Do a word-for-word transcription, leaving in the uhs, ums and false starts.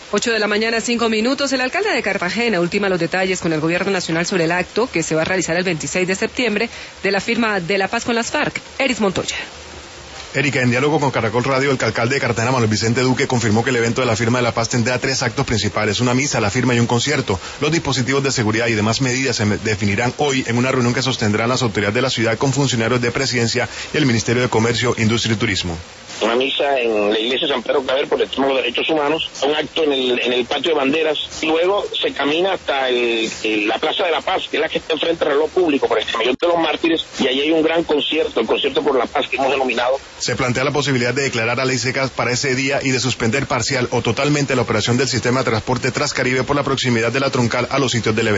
Ocho de la mañana, cinco minutos. El alcalde de Cartagena ultima los detalles con el gobierno nacional sobre el acto que se va a realizar el veintiséis de septiembre de la firma de la paz con las FARC. Eris Montoya. Erika, en diálogo con Caracol Radio, el alcalde de Cartagena, Manuel Vicente Duque, confirmó que el evento de la firma de la paz tendrá tres actos principales: una misa, la firma y un concierto. Los dispositivos de seguridad y demás medidas se definirán hoy en una reunión que sostendrán las autoridades de la ciudad con funcionarios de Presidencia y el Ministerio de Comercio, Industria y Turismo. Una misa en la iglesia de San Pedro Claver por el tema de los derechos humanos, un acto en el, en el patio de banderas, y luego se camina hasta el, el, la Plaza de la Paz, que es la que está enfrente del reloj público, por el Camellón de los Mártires, y allí hay un gran concierto, el concierto por la paz que hemos denominado. Se plantea la posibilidad de declarar a ley seca para ese día y de suspender parcial o totalmente la operación del sistema de transporte Transcaribe por la proximidad de la troncal a los sitios del evento.